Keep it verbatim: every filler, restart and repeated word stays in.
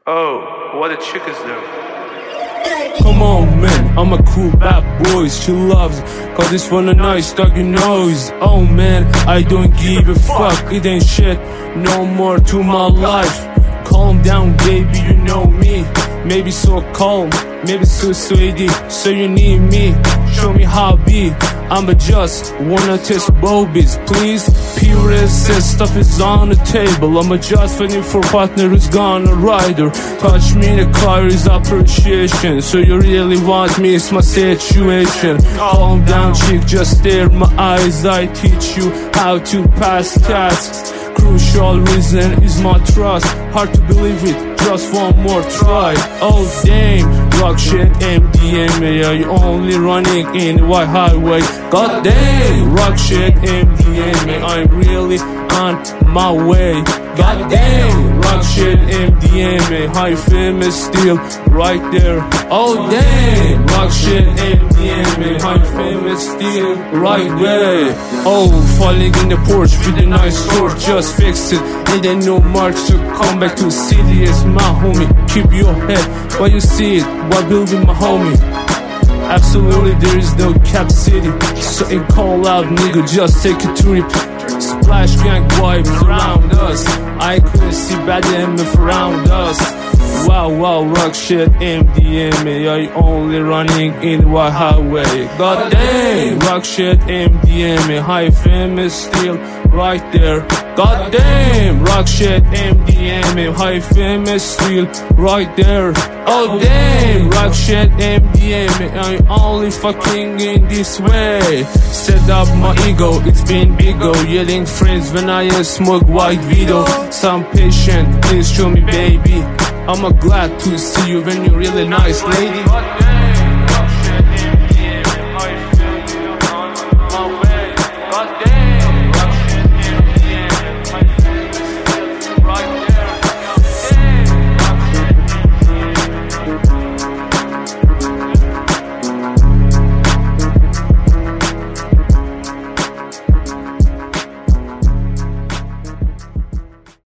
Oh, what a chick is there? Come on, man, I'm a cool bad boy. She loves it, cause it's for the nice dog, you know. Oh man, I don't give a fuck. It ain't shit, no more to my life. Calm down, baby, you know me. Maybe so calm, maybe so sweetie. So you need me, show me how be. I'm a just wanna test bobies, please. Pure says stuff is on the table. I'm a just waiting for partner who's gonna ride her. Touch me in the car is appreciation. So you really want me, it's my situation. Calm down, chick, just stare my eyes. I teach you how to pass tasks. Crucial reason is my trust. Hard to believe it, just one more try. Oh damn, rock shit, M D M A. Are you only running in the white highway? God damn, rock shit, M D M A. I'm really on my way. God damn, rock shit, M D M A. High famous still right there. Oh damn, rock shit, M D M A. High famous still right there. Oh, falling in the porch with a nice torch, just fix it. Need a new march to come back to city. It's my homie, keep your head while you see it, while building my homie. Absolutely, there is no cap city. So in call out, nigga, just take a trip. Splash gang vibes around us. I couldn't see bad M F around us. Wow, wow, rock shit, M D M A. Are you only running in white highway? God damn, rock shit, M D M A. High famous still right there. God damn, rock shit, M D M A. High famous still right there. Oh damn, rock shit, M D M A. I'm only fucking in this way. Set up my ego, it's been bigger. Yelling friends when I smoke white Vito. Some patient, please show me, baby. I'm glad to see you when you're really nice, lady.